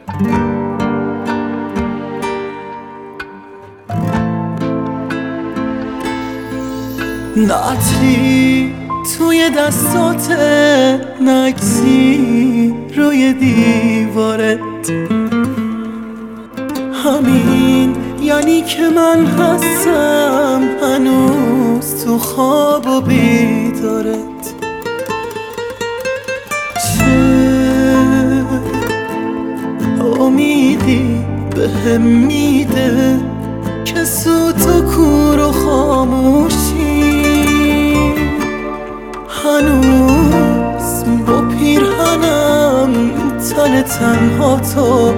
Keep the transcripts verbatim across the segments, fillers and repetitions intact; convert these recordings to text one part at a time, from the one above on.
نه عطری توی دستات، نه عکسی روی دیوارت. همین یعنی که من هستم هنوز تو خواب و بیدارت. چه امیدی بهم میده که سوت و کور و خاموشی، هنوز با پیرهنم تن تنها تو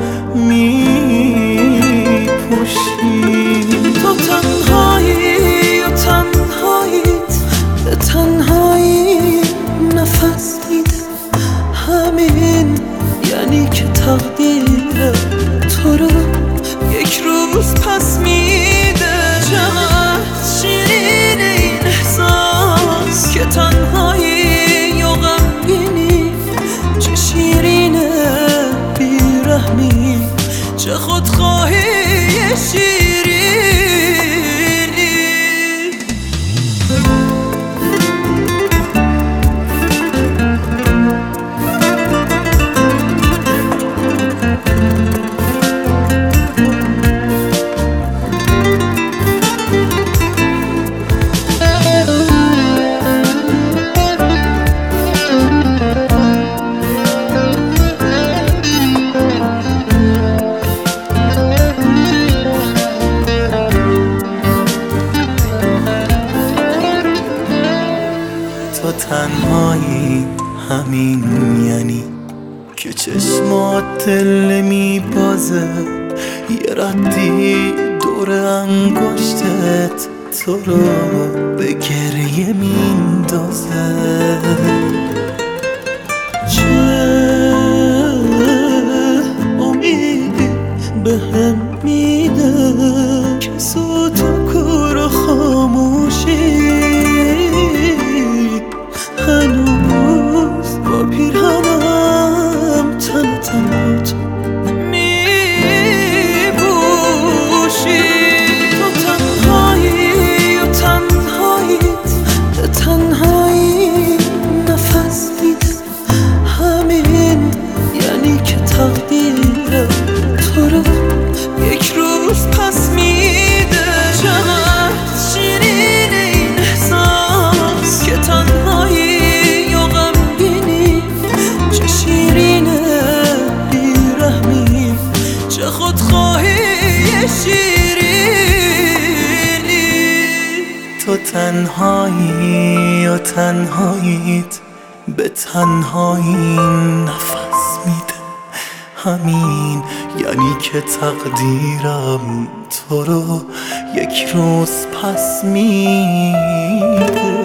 میپوشی. تو تنهایی و تنهاییت به تنهایی نفس میده. همین یعنی که تقدیر تو رو یک روز پس میده. چقدر شیرین این احساس که تنهایی و غمگینی، چه شیرینه بیرحمی، چه خودخواهی شیرینی. تو تنهایی، همین یعنی که چشمات دل میبازه. یه ردی دور انگشتت تو رو به گریه میندازه. چه امیدی بهم میده که صوت و کور و خاموشی، هنوز با پیرهنم تن تنهات میپوشی. تو تنهایی و تنهاییت به تنهایی نفس میده. همین یعنی که تقدیر تو رو یک روز پس میده. چقدر شیرین این احساس که تنهایی تو تنهایی و تنهاییت به تنهایی نفس میده. همین یعنی که تقدیرم تو رو یک روز پس میده.